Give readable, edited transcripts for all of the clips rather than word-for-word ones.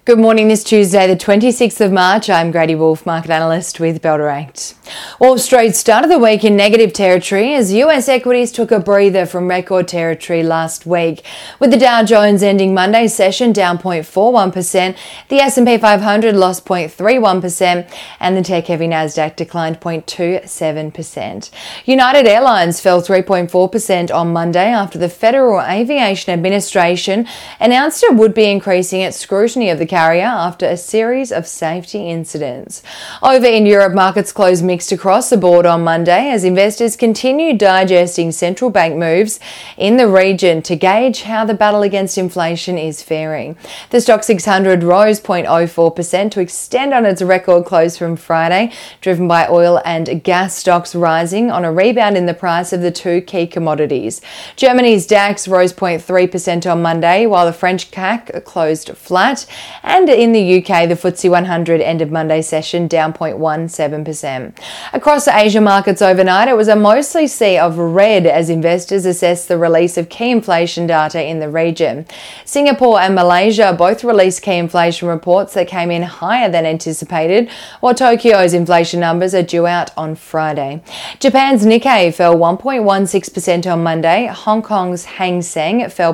Good morning this Tuesday, the 26th of March. I'm Grady Wolf, market analyst with Bell Direct. Wall Street started the week in negative territory as US equities took a breather from record territory last week, with the Dow Jones ending Monday's session down 0.41%, the S&P 500 lost 0.31%, and the tech-heavy Nasdaq declined 0.27%. United Airlines fell 3.4% on Monday after the Federal Aviation Administration announced it would be increasing its scrutiny of the carrier after a series of safety incidents. Over in Europe, markets closed mixed across the board on Monday as investors continued digesting central bank moves in the region to gauge how the battle against inflation is faring. The Stoxx 600 rose 0.04% to extend on its record close from Friday, driven by oil and gas stocks rising on a rebound in the price of the two key commodities. Germany's DAX rose 0.3% on Monday, while the French CAC closed flat. And in the UK, the FTSE 100 ended Monday's session down 0.17%. Across the Asia markets overnight, it was a mostly sea of red as investors assessed the release of key inflation data in the region. Singapore and Malaysia both released key inflation reports that came in higher than anticipated, while Tokyo's inflation numbers are due out on Friday. Japan's Nikkei fell 1.16% on Monday, Hong Kong's Hang Seng fell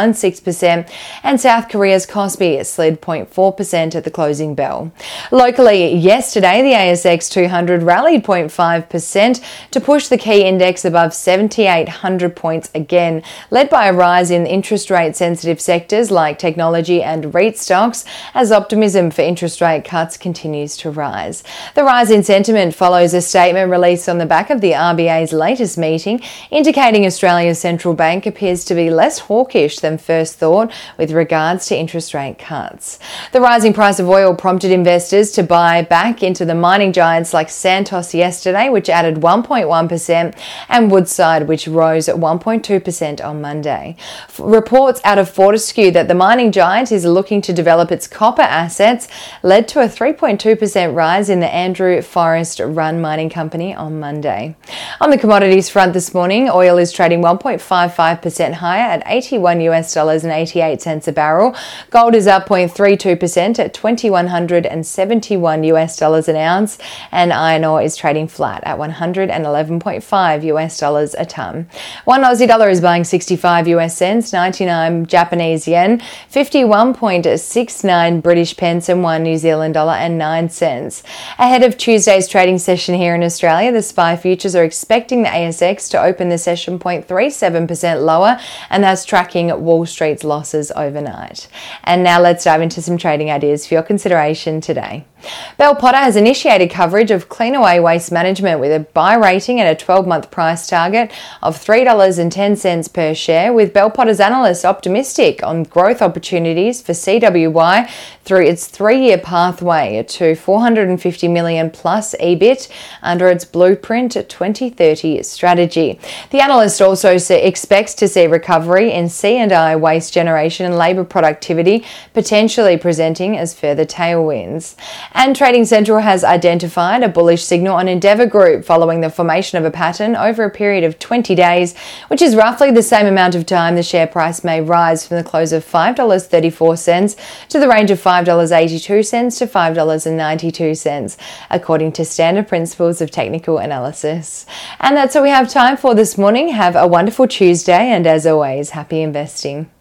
0.16%, and South Korea's Kospi slid 0.4% at the closing bell. Locally, yesterday, the ASX 200 rallied 0.5% to push the key index above 7,800 points again, led by a rise in interest rate sensitive sectors like technology and REIT stocks as optimism for interest rate cuts continues to rise. The rise in sentiment follows a statement released on the back of the RBA's latest meeting, indicating Australia's central bank appears to be less hawkish than first thought with regards to interest rate cuts. The rising price of oil prompted investors to buy back into the mining giants like Santos yesterday, which added 1.1%, and Woodside, which rose at 1.2% on Monday. Reports out of Fortescue that the mining giant is looking to develop its copper assets led to a 3.2% rise in the Andrew Forrest run mining company on Monday. On the commodities front this morning, oil is trading 1.55% higher at $81.88 a barrel. Gold is up 0.32% at $2,171 an ounce, and iron ore is trading flat at $111.5 a tonne. One Aussie dollar is buying 65 US cents, 99 Japanese yen, 51.69 British pence, and 1 New Zealand dollar and 9 cents. Ahead of Tuesday's trading session here in Australia, the SPI futures are expecting the ASX to open the session 0.37% lower, and that's tracking Wall Street's losses overnight. And now let's dive into some trading ideas for your consideration today. Bell Potter has initiated coverage of Cleanaway Waste Management with a buy rating and a 12-month price target of $3.10 per share, with Bell Potter's analysts optimistic on growth opportunities for CWY through its 3-year pathway to $450 million plus EBIT under its Blueprint 2030 strategy. The analyst also expects to see recovery in C&I waste generation and labour productivity, potentially presenting as further tailwinds. And Trading Central has identified a bullish signal on Endeavour Group following the formation of a pattern over a period of 20 days, which is roughly the same amount of time the share price may rise from the close of $5.34 to the range of $5.82 to $5.92, according to standard principles of technical analysis. And that's all we have time for this morning. Have a wonderful Tuesday, and as always, happy investing.